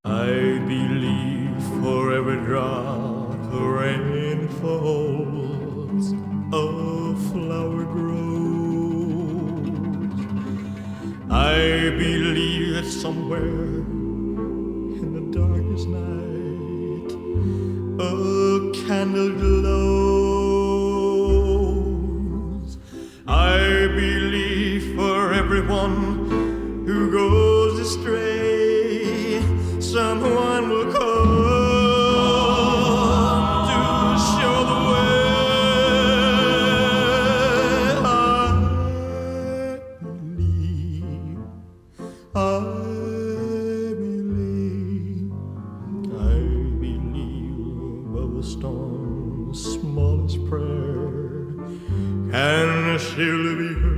I believe for every drop of rain falls, a flower grows. I believe that somewhere in the darkest night a candle glows. I believe for everyone who goes astray, someone will come to show the way. I believe of the storm's smallest prayer can surely be heard.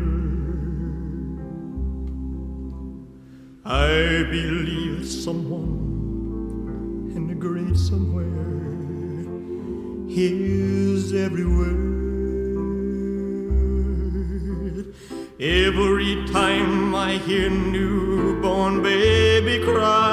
I believe that someone in the great somewhere hears every word. Every time I hear newborn baby cry,